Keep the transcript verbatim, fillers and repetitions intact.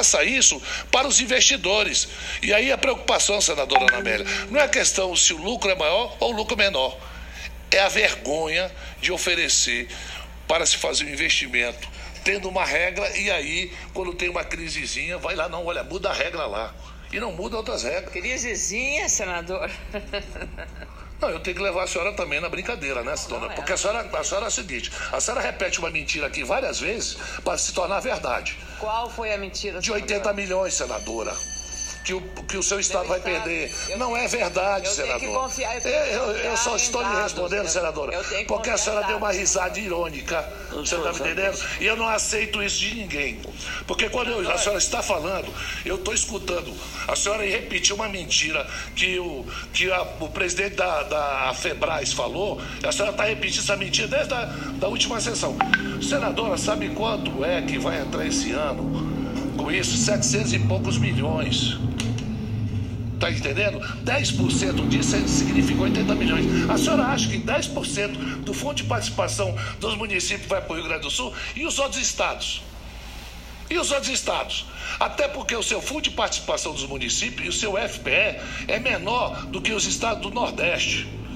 passa isso para os investidores. E aí a preocupação, senadora Ana Amélia, não é a questão se o lucro é maior ou o lucro é menor. É a vergonha de oferecer para se fazer um investimento, tendo uma regra, e aí, quando tem uma crisezinha, vai lá, não, olha, muda a regra lá. E não muda outras regras. Crisezinha, senador? Não, eu tenho que levar a senhora também na brincadeira, né, dona? Não, é. Porque a senhora, a senhora é a seguinte, a senhora repete uma mentira aqui várias vezes para se tornar verdade. Qual foi a mentira, De senador? oitenta milhões, senadora. Que o, que o seu Estado vai Estado. perder. Eu não tenho, é verdade, eu senador. Tenho que confiar, eu, tenho eu, que eu, eu só confiar estou lhe dados, respondendo, eu, senadora, eu tenho que porque a senhora deu uma dados. risada irônica. Você está me entendendo? E eu não aceito isso de ninguém. Porque quando eu, a senhora está falando, eu estou escutando a senhora repetir uma mentira que o, que a, o presidente da, da Febras falou, a senhora está repetindo essa mentira desde a da última sessão. Senadora, sabe quanto é que vai entrar esse ano com isso? setecentos e poucos milhões. Está entendendo? dez por cento disso significa oitenta milhões. A senhora acha que dez por cento do fundo de participação dos municípios vai para o Rio Grande do Sul? E os outros estados? E os outros estados? Até porque o seu fundo de participação dos municípios e o seu F P E é menor do que os estados do Nordeste.